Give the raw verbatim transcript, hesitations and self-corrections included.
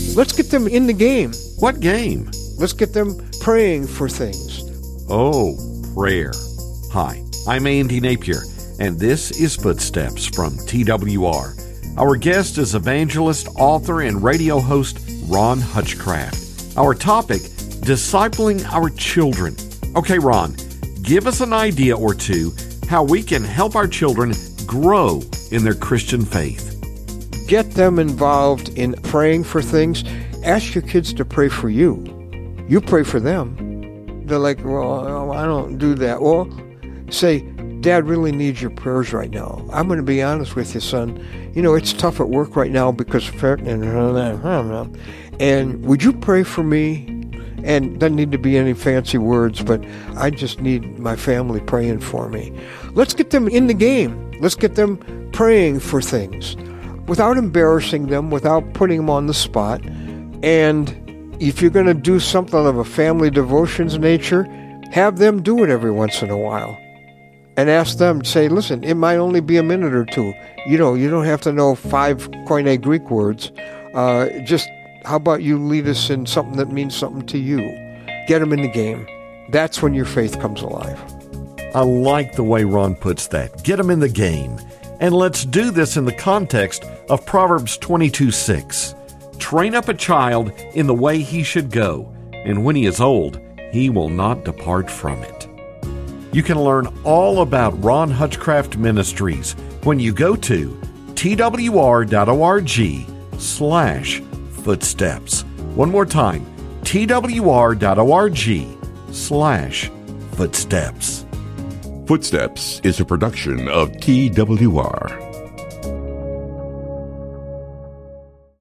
Let's get them in the game. What game? Let's get them praying for things. Oh, prayer. Hi, I'm Andy Napier, and this is Footsteps from T W R. Our guest is evangelist, author, and radio host Ron Hutchcraft. Our topic, discipling our children. Okay, Ron, give us an idea or two how we can help our children grow in their Christian faith. Get them involved in praying for things. Ask your kids to pray for you. You pray for them. They're like, well, I don't do that. Well, say, Dad really needs your prayers right now. I'm going to be honest with you, son. You know, it's tough at work right now because of and and would you pray for me? And doesn't need to be any fancy words, but I just need my family praying for me. Let's get them in the game. Let's get them praying for things without embarrassing them, without putting them on the spot. And if you're going to do something of a family devotions nature, have them do it every once in a while. And ask them, say, listen, it might only be a minute or two. You know, you don't have to know five Koine Greek words. Uh, just, how about you lead us in something that means something to you? Get them in the game. That's when your faith comes alive. I like the way Ron puts that. Get them in the game. And let's do this in the context of Proverbs twenty-two six. Train up a child in the way he should go, and when he is old, he will not depart from it. You can learn all about Ron Hutchcraft Ministries when you go to twr.org slash footsteps. One more time, twr.org slash footsteps. Footsteps is a production of T W R.